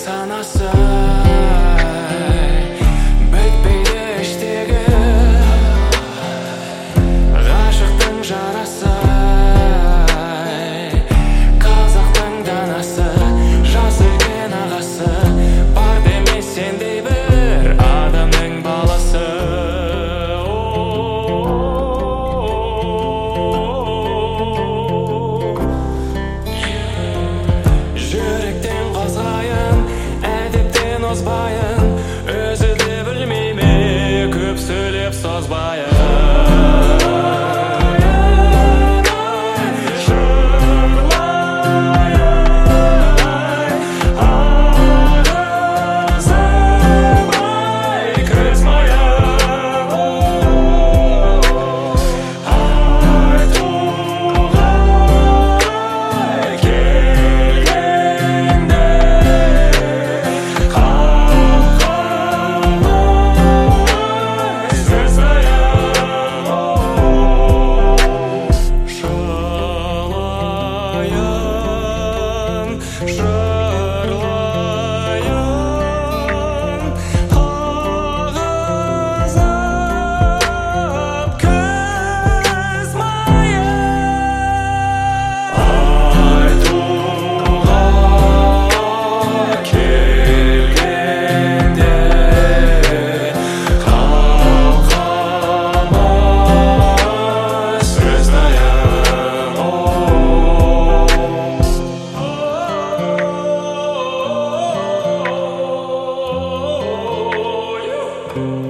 санасы бітпейді іштегі ғашықтың жарасы қазақтың данасы жас үлкен ағасы бар демес сендей бір адамның баласы. Жүректен қозғайын, әдептен озбайын, өзі де білмей ме көп сөйлеп созбайын. Oh,